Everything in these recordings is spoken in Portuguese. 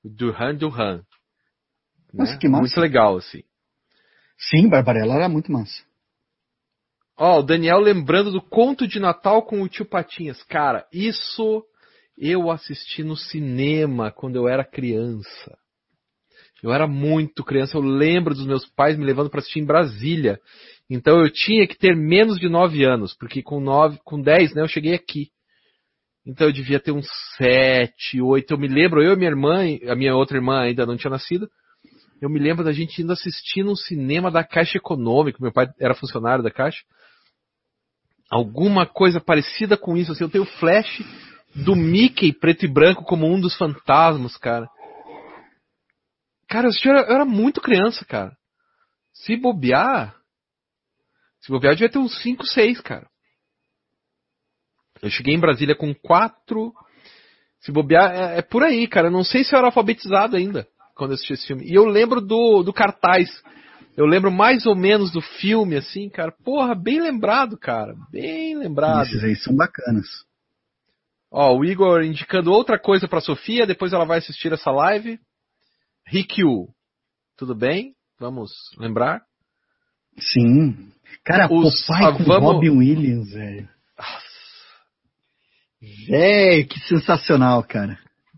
Duran Duran. Nossa, Né? que massa. Muito legal, assim. Sim, Barbarella era muito massa. Ó, o Daniel lembrando do Conto de Natal com o Tio Patinhas. Cara, isso eu assisti no cinema quando eu era criança. Eu era muito criança, eu lembro dos meus pais me levando para assistir em Brasília. Então eu tinha que ter menos de 9 anos, porque com 10, né, eu cheguei aqui. Então eu devia ter uns 7, 8. Eu me lembro, eu e minha irmã, a minha outra irmã ainda não tinha nascido. Eu me lembro da gente indo assistir no cinema da Caixa Econômica. Meu pai era funcionário da Caixa. Alguma coisa parecida com isso. Assim, eu tenho flash do Mickey preto e branco como um dos fantasmas, cara. Cara, eu era muito criança, cara. Se bobear, eu devia ter uns 5, 6, cara. Eu cheguei em Brasília com 4. Se bobear, é por aí, cara. Eu não sei se eu era alfabetizado ainda quando eu assisti esse filme. E eu lembro do cartaz. Eu lembro mais ou menos do filme, assim, cara. Porra, bem lembrado, cara. Bem lembrado. Esses aí são bacanas. Ó, o Igor indicando outra coisa pra Sofia. Depois ela vai assistir essa live. Rikyu. Tudo bem? Vamos lembrar? Sim. Cara, Popeye com Robin Williams, velho. Velho, que sensacional, cara.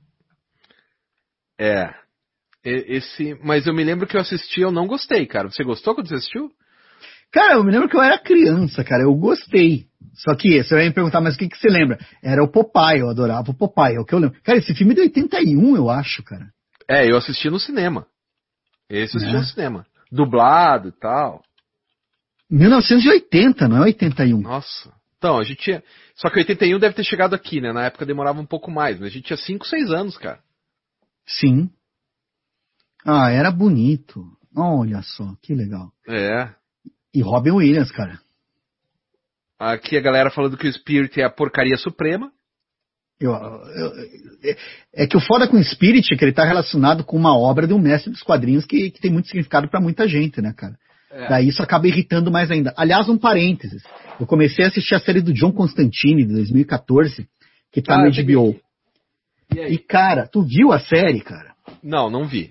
Mas eu me lembro que eu assisti e eu não gostei, cara. Você gostou quando você assistiu? Cara, eu me lembro que eu era criança, cara. Eu gostei. Só que você vai me perguntar, mas o que você lembra? Era o Popeye, eu adorava o Popeye, é o que eu lembro. Cara, esse filme é de 81, eu acho, cara. Eu assisti no cinema. Esse eu assisti no cinema. Dublado e tal. 1980, não é 81. Nossa. Então, a gente tinha... Só que 81 deve ter chegado aqui, né? Na época demorava um pouco mais, mas a gente tinha 5, 6 anos, cara. Sim. Ah, era bonito. Olha só, que legal. E Robin Williams, cara. Aqui a galera falando que o Spirit é a porcaria suprema. É que o foda com o Spirit é que ele tá relacionado com uma obra de um mestre dos quadrinhos que tem muito significado pra muita gente, né, cara? Daí isso acaba irritando mais ainda. Aliás, um parênteses. Eu comecei a assistir a série do John Constantine, de 2014, que tá no HBO. E, cara, tu viu a série, cara? Não vi.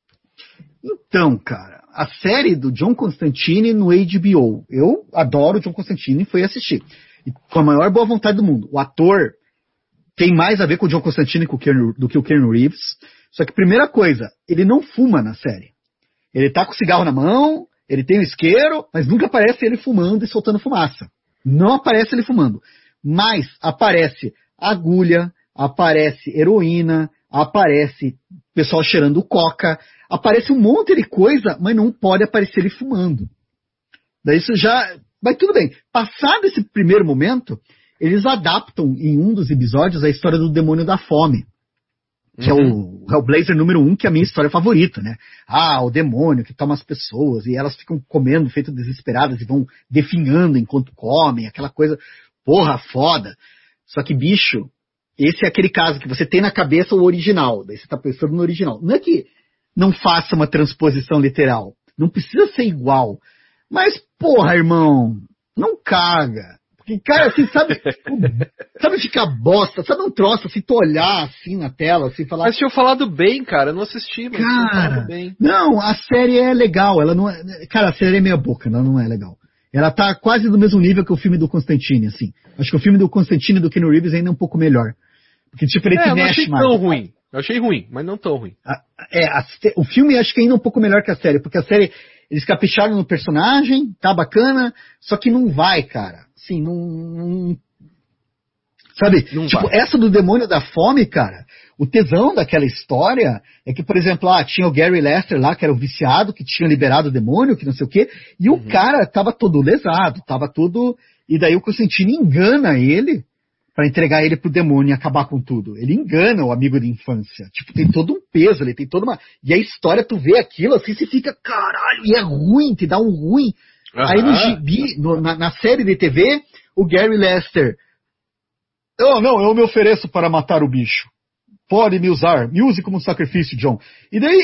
Então, cara, a série do John Constantine no HBO. Eu adoro o John Constantine e fui assistir. E com a maior boa vontade do mundo. O ator tem mais a ver com o John Constantine do que o Keanu Reeves. Só que, primeira coisa, ele não fuma na série. Ele tá com o cigarro na mão, ele tem o isqueiro, mas nunca aparece ele fumando e soltando fumaça. Não aparece ele fumando. Mas aparece agulha, aparece heroína, aparece pessoal cheirando coca, aparece um monte de coisa, mas não pode aparecer ele fumando. Daí isso já... Mas tudo bem. Passado esse primeiro momento, eles adaptam em um dos episódios a história do demônio da fome. Que é o Hellblazer número 1, que é a minha história favorita, né? Ah, o demônio que toma as pessoas e elas ficam comendo, feito desesperadas, e vão definhando enquanto comem, aquela coisa, porra, foda. Só que, bicho, esse é aquele caso que você tem na cabeça o original, daí você tá pensando no original. Não é que não faça uma transposição literal, não precisa ser igual, mas, porra, irmão, não caga. Porque, cara, assim, sabe ficar bosta, sabe um troço, assim, tu olhar, assim, na tela, assim, falar... Mas tinham falado bem, cara, eu não assisti, mas tinham falado bem. Não, a série é legal, ela não é... Cara, a série é meia boca, ela não é legal. Ela tá quase do mesmo nível que o filme do Constantine, assim. Acho que o filme do Constantine do Keanu Reeves ainda é um pouco melhor. Porque, tipo, ele te mexe mais. Eu não achei tão ruim. Eu achei ruim, mas não tão ruim. O filme acho que ainda é um pouco melhor que a série, porque a série, eles capricharam no personagem, tá bacana, só que não vai, cara. Assim, não... Sabe? Não tipo, vai. Essa do Demônio da Fome, cara, o tesão daquela história é que, por exemplo, tinha o Gary Lester lá, que era o viciado, que tinha liberado o demônio, que não sei o quê, e o cara tava todo lesado, tava todo... E daí o Constantine engana ele pra entregar ele pro demônio e acabar com tudo. Ele engana o amigo de infância. Tipo, tem todo um peso, ele tem toda uma... E a história, tu vê aquilo assim, você fica, caralho, e é ruim, te dá um ruim. Aí no gibi, na série de TV, o Gary Lester... Não, eu me ofereço para matar o bicho. Pode me usar. Me use como sacrifício, John. E daí...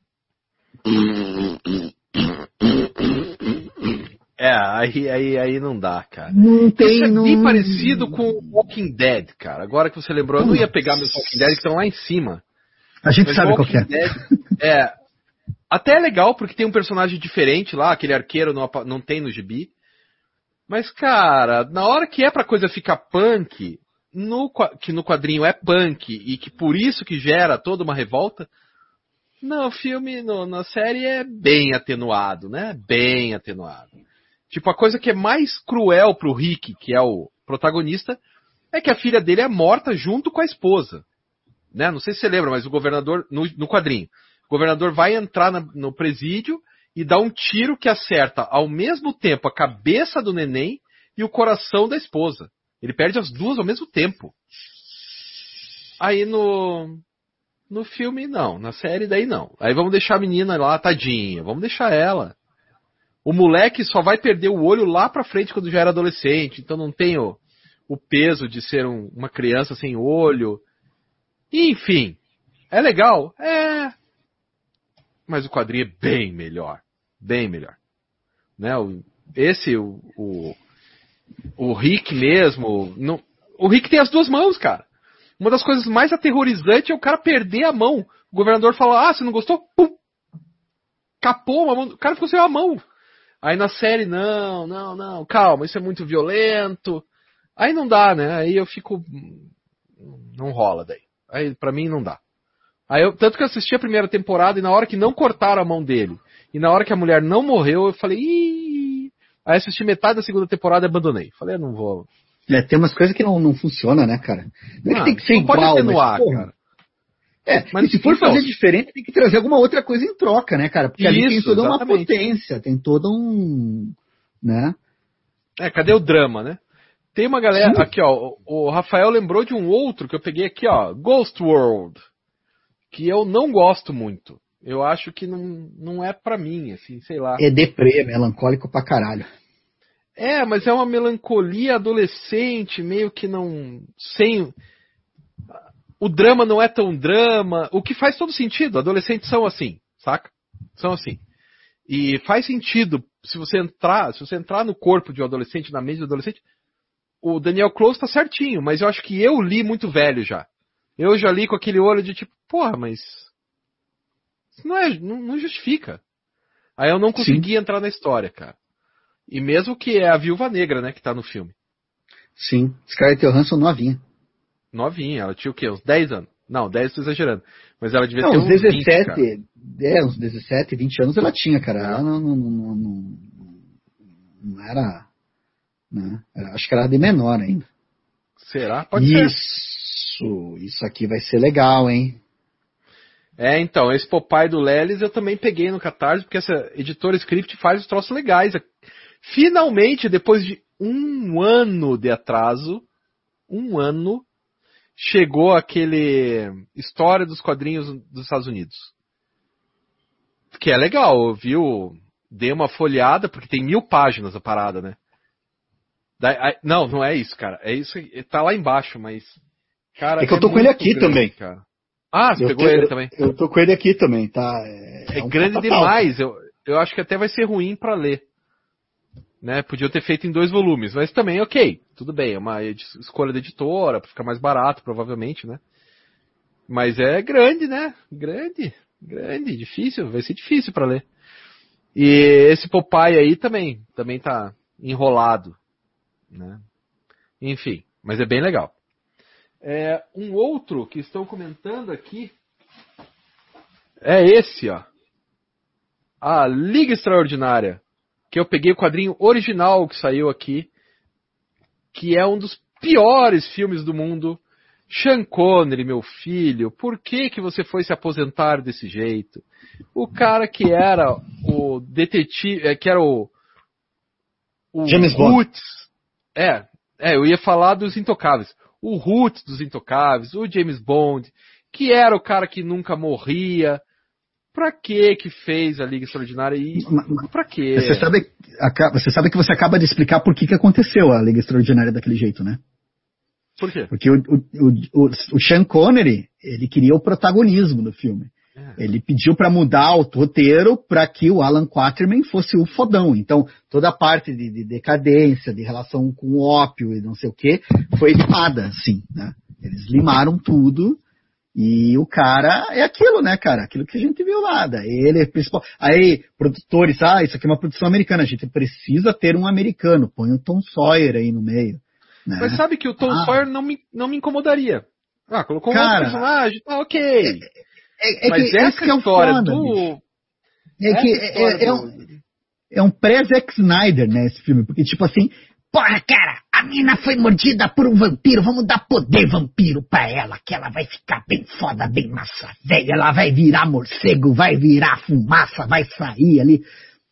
Aí não dá, cara. Não tem... Isso é bem parecido com Walking Dead, cara. Agora que você lembrou, eu não ia pegar meus Walking Dead que estão lá em cima. A gente Mas sabe qual que é. Até é legal porque tem um personagem diferente lá, aquele arqueiro não tem no gibi. Mas, cara, na hora que é pra coisa ficar punk, que no quadrinho é punk e que por isso que gera toda uma revolta, no filme, na série é bem atenuado, né? Bem atenuado. Tipo, a coisa que é mais cruel pro Rick, que é o protagonista, é que a filha dele é morta junto com a esposa. Né? Não sei se você lembra, mas o governador, no quadrinho, o governador vai entrar no presídio e dá um tiro que acerta ao mesmo tempo a cabeça do neném e o coração da esposa. Ele perde as duas ao mesmo tempo. Aí no filme, não. Na série, daí não. Aí vamos deixar a menina lá, tadinha. Vamos deixar ela. O moleque só vai perder o olho lá pra frente quando já era adolescente. Então não tem o peso de ser uma criança sem olho. Enfim. É legal? É. Mas o quadrinho é bem melhor. Bem melhor. Né? O Rick mesmo... o Rick tem as duas mãos, cara. Uma das coisas mais aterrorizantes é o cara perder a mão. O governador fala, você não gostou? Pum! Capou uma mão. O cara ficou sem a mão. Aí na série, não, calma, isso é muito violento. Aí não dá, né? Aí eu fico... Não rola daí. Aí pra mim não dá. Tanto que eu assisti a primeira temporada e na hora que não cortaram a mão dele, e na hora que a mulher não morreu, eu falei, ih... Aí assisti metade da segunda temporada e abandonei. Falei, não vou... Tem umas coisas que não funcionam, né, cara? Não é que tem que ser igual, pode atenuar, mas, cara. Mas e se for fazer diferente, tem que trazer alguma outra coisa em troca, né, cara? Porque ali tem toda uma potência, tem todo um... né? Cadê o drama, né? Tem uma galera... Sim. Aqui, ó, o Rafael lembrou de um outro que eu peguei aqui, ó, Ghost World, que eu não gosto muito. Eu acho que não é pra mim, assim, sei lá. É deprê, melancólico pra caralho. Mas é uma melancolia adolescente, meio que não... O drama não é tão drama, o que faz todo sentido. Adolescentes são assim, saca? São assim. E faz sentido, se você entrar no corpo de um adolescente, na mente do adolescente, o Daniel Close tá certinho, mas eu acho que eu li muito velho já. Eu já li com aquele olho de tipo, porra, mas... Isso não justifica. Aí eu não consegui entrar na história, cara. E mesmo que é a Viúva Negra, né, que tá no filme. Sim, Scarlett Johansson novinha. Novinha, ela tinha o quê? Uns 10 anos? Não, 10 tô exagerando. Mas ela devia ter uns 17, 20, uns 17, 20 anos ela tinha, cara. Ela não era... Né? Acho que era de menor ainda. Será? Pode ser. Isso aqui vai ser legal, hein? Então, esse Popeye do Lelis eu também peguei no Catarse, porque essa editora Script faz os troços legais. Finalmente, depois de um ano de atraso, chegou aquele História dos Quadrinhos dos Estados Unidos. Que é legal, viu? Dei uma folheada, porque tem 1000 páginas a parada, né? Não é isso, cara. É isso, tá lá embaixo, mas... Cara, é que eu tô com ele aqui grande, também. Cara. Você pegou ele também? Eu tô com ele aqui também, tá? É grande demais. Eu acho que até vai ser ruim pra ler. Né? Podia ter feito em 2 volumes, mas também ok. Tudo bem, é uma escolha da editora, pra ficar mais barato, provavelmente, né? Mas é grande, né? Grande, difícil, vai ser difícil pra ler. E esse Popeye aí também tá enrolado, né? Enfim, mas é bem legal. Um outro que estão comentando aqui é esse, ó. A Liga Extraordinária, que eu peguei o quadrinho original que saiu aqui, que é um dos piores filmes do mundo. Sean Connery, meu filho, por que você foi se aposentar desse jeito? O cara que era o detetive, que era o James Bond. Eu ia falar dos Intocáveis. O Roots dos Intocáveis, o James Bond, que era o cara que nunca morria. Pra que fez a Liga Extraordinária? Pra quê? Você sabe que você acaba de explicar por que aconteceu a Liga Extraordinária daquele jeito, né? Por quê? Porque o Sean Connery, ele queria o protagonismo do filme. Ele pediu para mudar o roteiro para que o Alan Quatermain fosse o fodão. Então, toda a parte de decadência, de relação com o ópio e não sei o que, foi limada, assim, né? Eles limaram tudo E o cara é aquilo, né, cara? Aquilo que a gente viu lá. Daí ele é principal. Aí, produtores, isso aqui é uma produção americana, a gente precisa ter um americano. Põe o Tom Sawyer aí no meio. Né? Mas sabe que o Tom Sawyer não me incomodaria. Colocou um outro personagem, ok. Mas essa história do... É um pré-Zack Snyder, né, esse filme. Porque, tipo assim, porra, cara, a mina foi mordida por um vampiro, vamos dar poder vampiro pra ela, que ela vai ficar bem foda, bem massa velha, ela vai virar morcego, vai virar fumaça, vai sair ali.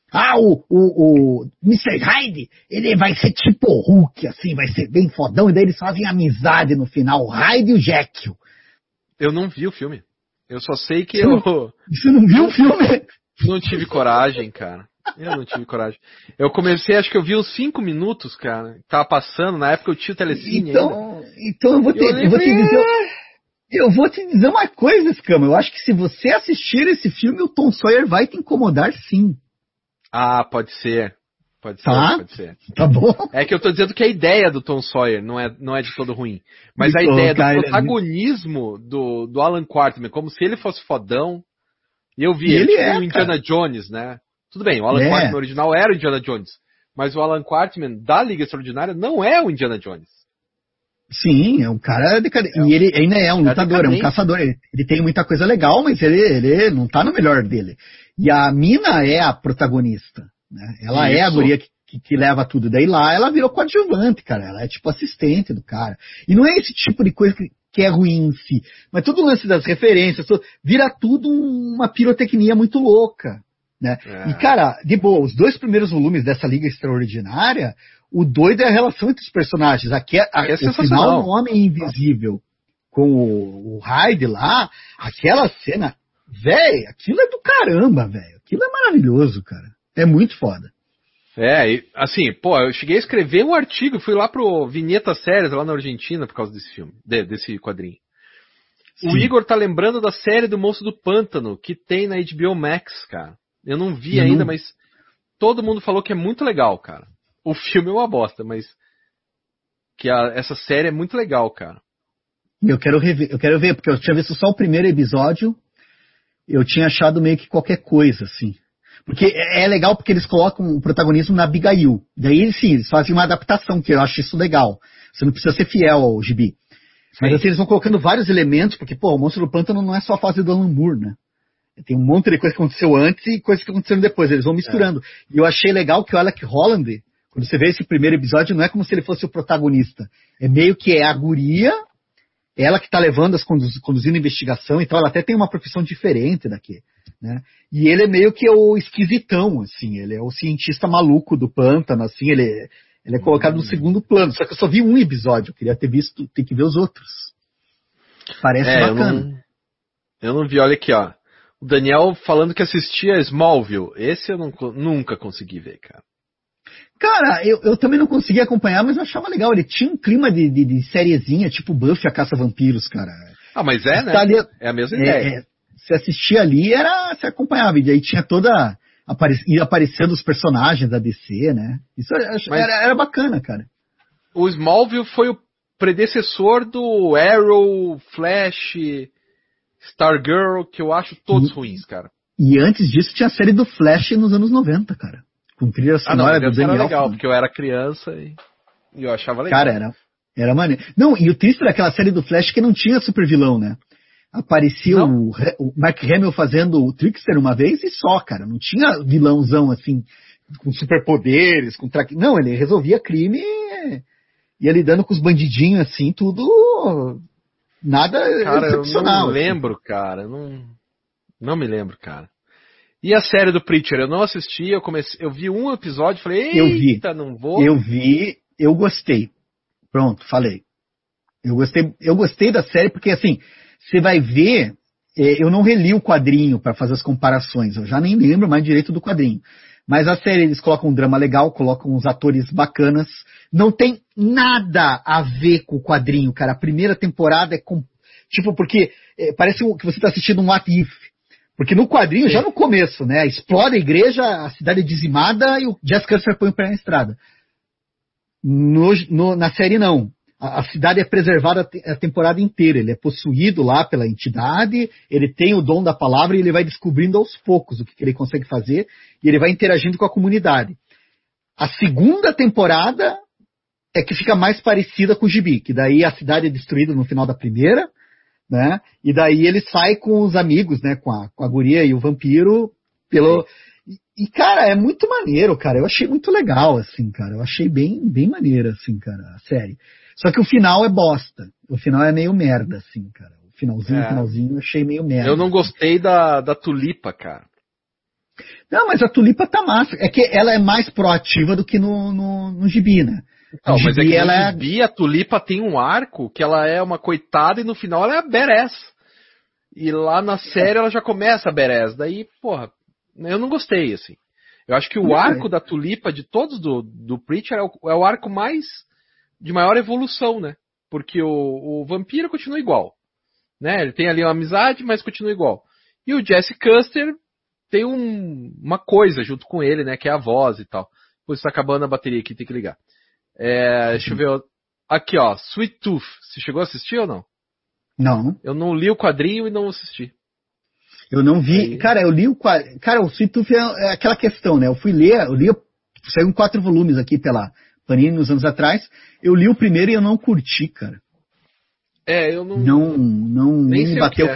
O Mr. Hyde, ele vai ser tipo o Hulk, assim, vai ser bem fodão, e daí eles fazem amizade no final, o Hyde e o Jekyll. Eu não vi o filme. Eu só sei que Você não viu o filme? Não tive coragem, cara. Eu não tive coragem. Eu comecei, acho que eu vi uns 5 minutos, cara. Tava passando, na época eu tinha o Telecine ainda. Então eu vou te dizer uma coisa, Escama. Eu acho que se você assistir esse filme, o Tom Sawyer vai te incomodar, sim. Pode ser. Pode ser. Tá bom. É que eu tô dizendo que a ideia do Tom Sawyer não é de todo ruim. Mas a ideia do protagonismo do Alan Quarterman, como se ele fosse fodão. E eu vi ele tipo o Indiana Jones, né? Tudo bem, o Alan Quarterman original era o Indiana Jones. Mas o Alan Quarterman da Liga Extraordinária não é o Indiana Jones. Sim, é um cara decadente. E ele ainda é um lutador, é um caçador. Ele tem muita coisa legal, mas ele não tá no melhor dele. E a mina é a protagonista. Né? Ela é a guria que leva tudo. Daí lá ela virou coadjuvante, cara. Ela é tipo assistente do cara. E não é esse tipo de coisa que é ruim em si. Mas todo o lance das referências, vira tudo uma pirotecnia muito louca. Né? E, cara, de boa, os 2 primeiros volumes dessa Liga Extraordinária, o doido é a relação entre os personagens. Aqui o final do Homem Invisível com o Hyde lá, aquela cena, velho, aquilo é do caramba, velho. Aquilo é maravilhoso, cara. É muito foda. Assim, eu cheguei a escrever um artigo, fui lá pro Vinheta Séries lá na Argentina por causa desse filme, desse quadrinho. Sim. O Igor tá lembrando da série do Monstro do Pântano, que tem na HBO Max, cara. Eu não vi ainda, mas todo mundo falou que é muito legal, cara. O filme é uma bosta, mas que essa série é muito legal, cara. Eu quero ver, porque eu tinha visto só o primeiro episódio, eu tinha achado meio que qualquer coisa, assim. Porque é legal porque eles colocam o protagonismo na Abigail. Daí, sim, eles fazem uma adaptação, que eu acho isso legal. Você não precisa ser fiel ao gibi. Mas assim, eles vão colocando vários elementos, porque, o Monstro do Pântano não é só a fase do Alan Moore, né? Tem um monte de coisa que aconteceu antes e coisas que aconteceram depois. Eles vão misturando. E eu achei legal que o Alec Holland, quando você vê esse primeiro episódio, não é como se ele fosse o protagonista. É meio que é a guria, ela que tá levando, conduzindo a investigação, então ela até tem uma profissão diferente daqui. Né? E ele é meio que o esquisitão, assim. Ele é o cientista maluco do pântano, assim. Ele é colocado no segundo plano. Só que eu só vi um episódio. Eu queria ter visto, tem que ver os outros. Parece bacana. Eu não vi, olha aqui, ó. O Daniel falando que assistia Smallville. Esse eu nunca consegui ver, cara. Cara, eu também não consegui acompanhar, mas eu achava legal. Ele tinha um clima de sériezinha, tipo Buffy a Caça-Vampiros, cara. Mas né? Ali, é a mesma ideia. Se assistia ali, você acompanhava. E aí tinha ia aparecendo os personagens da DC, né? Isso era bacana, cara. O Smallville foi o predecessor do Arrow, Flash, Stargirl, que eu acho todos ruins, cara. E antes disso tinha a série do Flash nos anos 90, cara. Com trilha sonora do Daniel. Era legal, porque eu era criança e eu achava legal. Cara, era maneiro. Não, e o triste daquela série do Flash que não tinha super vilão, né? Aparecia o Mark Hamill fazendo o Trickster uma vez e só, cara. Não tinha vilãozão assim, com superpoderes, com traque. Não, ele resolvia crime e ia lidando com os bandidinhos assim, tudo. Nada excepcional. Eu não lembro, assim. Cara. Não me lembro, cara. E a série do Preacher? Eu não assisti, eu vi um episódio e falei, eita, não vou. Eu vi, eu gostei. Pronto, falei. Eu gostei da série porque, assim, você vai ver, eu não reli o quadrinho para fazer as comparações, eu já nem lembro mais direito do quadrinho. Mas a série, eles colocam um drama legal, colocam uns atores bacanas. Não tem nada a ver com o quadrinho, cara. A primeira temporada é porque parece que você está assistindo um What If. Porque no quadrinho, já no começo, né? Explode a igreja, a cidade é dizimada e o Jessica Custer põe o pé na estrada. Na série, não. a cidade é preservada a temporada inteira. Ele é possuído lá pela entidade, ele tem o dom da palavra e ele vai descobrindo aos poucos o que ele consegue fazer e ele vai interagindo com a comunidade. A segunda temporada é que fica mais parecida com o gibi, que daí a cidade é destruída no final da primeira, né? E daí ele sai com os amigos, né? Com a guria e o vampiro pelo... E, cara, é muito maneiro, cara. Eu achei muito legal, assim, cara. Eu achei bem, bem maneiro, assim, cara, a série. Só que o final é bosta. O final é meio merda, assim, cara. O finalzinho, eu achei meio merda. Eu não gostei da Tulipa, cara. Não, mas a Tulipa tá massa. É que ela é mais proativa do que no gibi, né? Não, mas é que no gibi a Tulipa tem um arco que ela é uma coitada e no final ela é a badass. E lá na série ela já começa a badass. Daí, porra, eu não gostei, assim. Eu acho que o arco da Tulipa, de todos do Preacher, é o arco de maior evolução, né? Porque o vampiro continua igual. Né? Ele tem ali uma amizade, mas continua igual. E o Jesse Custer tem uma coisa junto com ele, né? Que é a voz e tal. Pois está acabando a bateria aqui, tem que ligar. Deixa eu ver. Aqui, ó. Sweet Tooth. Você chegou a assistir ou não? Não. Eu não li o quadrinho e não assisti. Eu não vi. Aí... Cara, eu li o quadrinho. Cara, o Sweet Tooth é aquela questão, né? Eu li. Saiu em 4 volumes aqui pela Panini uns anos atrás. Eu li o primeiro e eu não curti, cara. Eu não. Nem me bateu.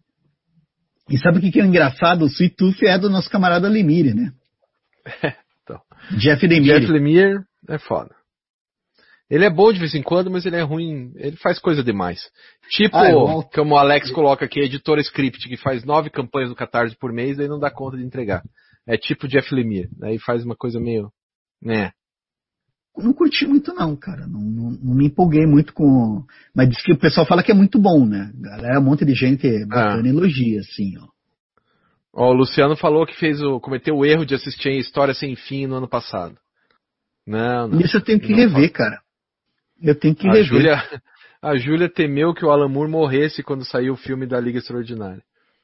E sabe o que é engraçado? O Sweet Tooth é do nosso camarada Lemire, né? Então. Jeff Lemire. Jeff Lemire é foda. Ele é bom de vez em quando, mas ele é ruim. Ele faz coisa demais. Tipo, como o Alex coloca aqui, editora script, que faz 9 campanhas no Catarse por mês, daí não dá conta de entregar. É tipo Jeff Lemire. Daí faz uma coisa meio... né? Não curti muito não, cara. Não me empolguei muito com... Mas diz que o pessoal fala que é muito bom, né? Galera, um monte de gente bacana elogia, assim, ó. Ó, o Luciano falou que cometeu o erro de assistir História Sem Fim no ano passado. Não. Isso eu tenho que rever, cara. Eu tenho que rever. A Júlia temeu que o Alan Moore morresse quando saiu o filme da Liga Extraordinária.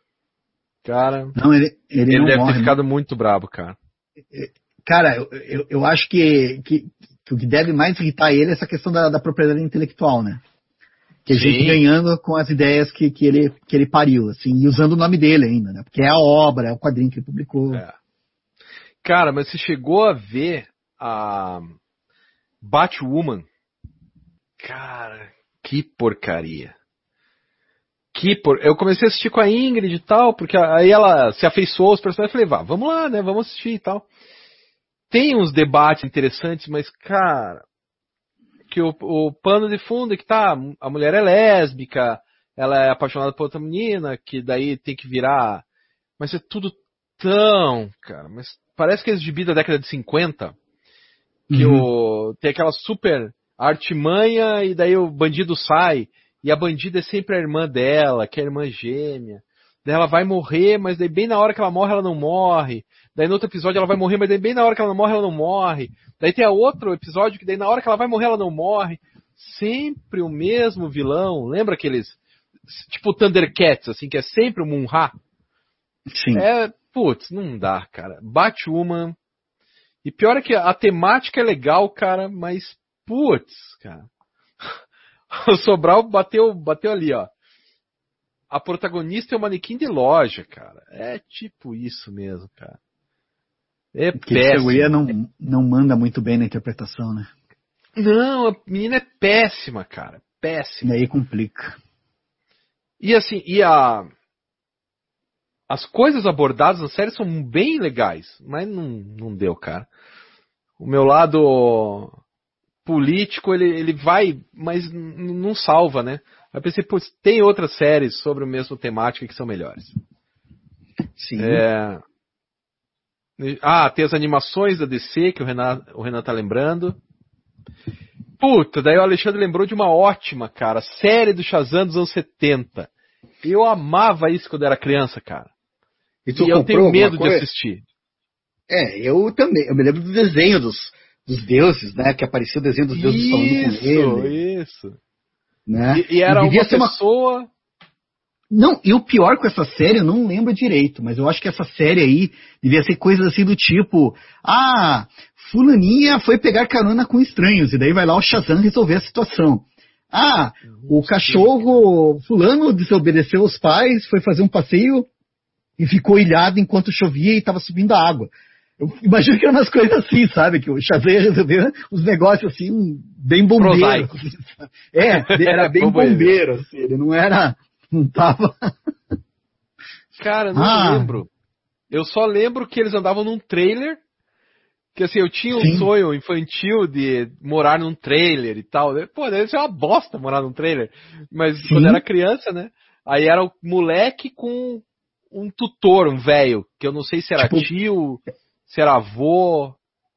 Cara, não, ele não deve morre, ter ficado muito brabo, cara. Cara, eu acho que o que deve mais irritar ele é essa questão da propriedade intelectual, né? Que a gente ganhando com as ideias que ele pariu, assim, e usando o nome dele ainda, né? Porque é a obra, é o quadrinho que ele publicou. Cara, mas você chegou a ver a Batwoman? Cara, que porcaria. Eu comecei a assistir com a Ingrid e tal, porque aí ela se afeiçoou aos personagens e falei, vamos lá, né, vamos assistir e tal. Tem uns debates interessantes, mas, cara, que o pano de fundo é que a mulher é lésbica, ela é apaixonada por outra menina, que daí tem que virar... Mas é tudo tão, cara, mas parece que é gibi da década de 50, que tem aquela super... artimanha, e daí o bandido sai, e a bandida é sempre a irmã dela, que é a irmã gêmea. Daí ela vai morrer, mas daí bem na hora que ela morre, ela não morre. Daí no outro episódio ela vai morrer, mas daí bem na hora que ela não morre, ela não morre. Daí tem outro episódio que daí na hora que ela vai morrer, ela não morre. Sempre o mesmo vilão. Lembra aqueles, tipo Thundercats, assim, que é sempre o Mun-Ra? Sim. Putz, não dá, cara. Batwoman. E pior é que a temática é legal, cara, mas putz, cara. O Sobral bateu ali, ó. A protagonista é um manequim de loja, cara. É tipo isso mesmo, cara. É péssimo. A não manda muito bem na interpretação, né? Não, a menina é péssima, cara. Péssima. E aí complica. E assim, as coisas abordadas na série são bem legais, mas não deu, cara. O meu lado político, ele vai, mas não salva, né? Eu pensei, putz, tem outras séries sobre a mesma temática que são melhores. Sim. Tem as animações da DC, que o Renan tá lembrando. Puta, daí o Alexandre lembrou de uma ótima, cara, série do Shazam dos anos 70. Eu amava isso quando era criança, cara. E eu tenho medo de assistir. Eu também. Eu me lembro do desenho dos deuses, né? Que aparecia o desenho dos deuses falando com ele. Isso. Né? E era uma pessoa... Não, e o pior com essa série, eu não lembro direito, mas eu acho que essa série aí devia ser coisas assim do tipo, fulaninha foi pegar carona com estranhos, e daí vai lá o Shazam resolver a situação. O cachorro fulano desobedeceu os pais, foi fazer um passeio e ficou ilhado enquanto chovia e estava subindo a água. Eu imagino que eram umas coisas assim, sabe? Que o Shazam ia resolver uns negócios assim, bem bombeiro. Era bem bombeiro, assim, ele não tava... Cara, não lembro. Eu só lembro que eles andavam num trailer, que assim, eu tinha um sonho infantil de morar num trailer e tal. Pô, deve ser uma bosta morar num trailer. Mas quando era criança, né? Aí era o moleque com um tutor, um velho, que eu não sei se era tio, se era avô.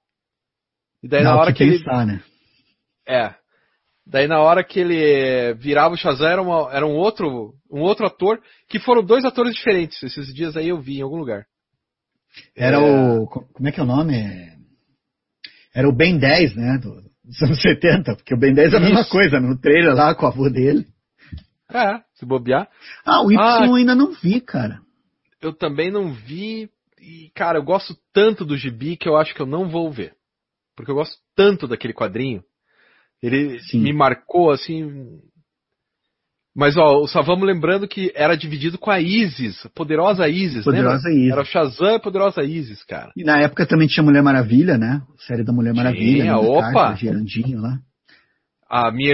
E daí na hora que ele... né? Daí na hora que ele virava o Shazam era um outro ator, que foram 2 atores diferentes. Esses dias aí eu vi em algum lugar. Era o... Como é que é o nome? Era o Ben 10, né? Dos anos 70, porque o Ben 10 é a mesma coisa, no trailer lá com a avó dele. Se bobear. O Y eu ainda não vi, cara. Eu também não vi. E, cara, eu gosto tanto do gibi que eu acho que eu não vou ver. Porque eu gosto tanto daquele quadrinho. Ele me marcou, assim... Mas, só vamos lembrando que era dividido com a Isis, a poderosa Isis, né? Era o Shazam e a poderosa Isis, cara. E na época também tinha Mulher Maravilha, né? A série da Mulher Maravilha. Gerandinho lá. A minha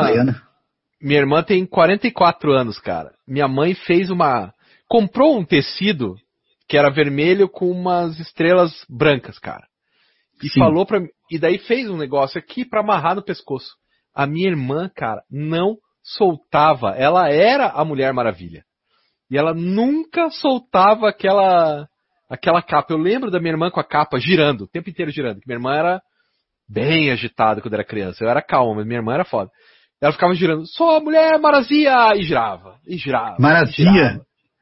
irmã tem 44 anos, cara. Minha mãe comprou um tecido que era vermelho com umas estrelas brancas, cara. E falou pra mim. E daí fez um negócio aqui pra amarrar no pescoço. A minha irmã, cara, não soltava. Ela era a Mulher Maravilha. E ela nunca soltava aquela capa. Eu lembro da minha irmã com a capa girando, o tempo inteiro girando. Minha irmã era bem agitada quando era criança. Eu era calma, mas minha irmã era foda. Ela ficava girando, sou a Mulher Maravilha! E girava. Maravilha!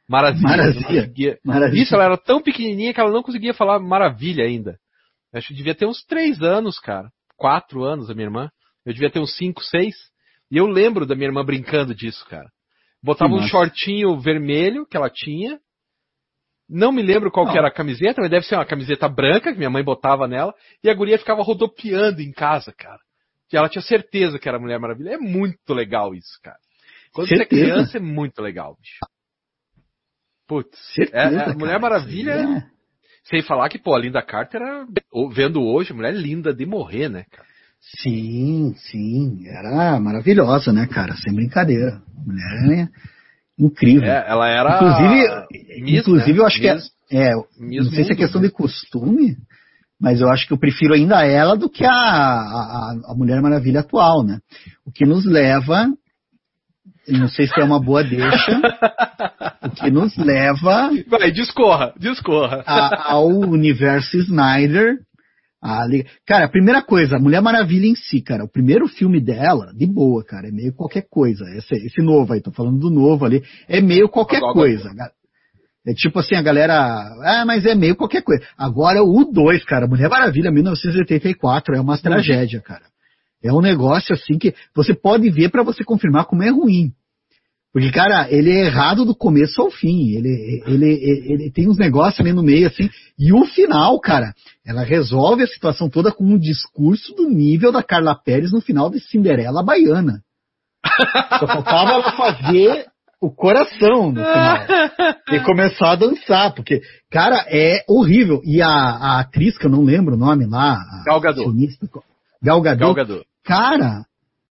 Isso, ela era tão pequenininha que ela não conseguia falar maravilha ainda. Acho que devia ter uns 3 anos, cara. 4 anos, a minha irmã. Eu devia ter uns 5, 6. E eu lembro da minha irmã brincando disso, cara. Botava um shortinho vermelho que ela tinha. Não me lembro qual que era a camiseta, mas deve ser uma camiseta branca que minha mãe botava nela. E a guria ficava rodopiando em casa, cara. E ela tinha certeza que era Mulher Maravilha. É muito legal isso, cara. Quando você é criança, é muito legal, bicho. Putz, certeza, Mulher Maravilha... Sem falar que, a Linda Carter era, vendo hoje, mulher linda de morrer, né, cara? Sim, era maravilhosa, né, cara? Sem brincadeira. Mulher incrível. Ela era... Inclusive, eu acho que não sei se é questão de costume, mas eu acho que eu prefiro ainda ela do que a Mulher Maravilha atual, né? O que nos leva... Não sei se é uma boa deixa. O que nos leva... Vai, discorra. Ao universo Snyder. Cara, a primeira coisa, a Mulher Maravilha em si, cara. O primeiro filme dela, de boa, cara. É meio qualquer coisa. Esse novo aí, tô falando do novo ali. É meio qualquer coisa. É tipo assim, a galera... mas é meio qualquer coisa. Agora o 2, cara. Mulher Maravilha, 1984. É uma tragédia, cara. É um negócio assim que você pode ver pra você confirmar como é ruim. Porque, cara, ele é errado do começo ao fim. Ele tem uns negócios ali no meio, assim. E o final, cara, ela resolve a situação toda com um discurso do nível da Carla Perez no final de Cinderela Baiana. Só faltava ela fazer o coração no final. E começar a dançar. Porque, cara, é horrível. E a atriz, que eu não lembro o nome lá. Gal Gadot. Gal Gadot. Cara,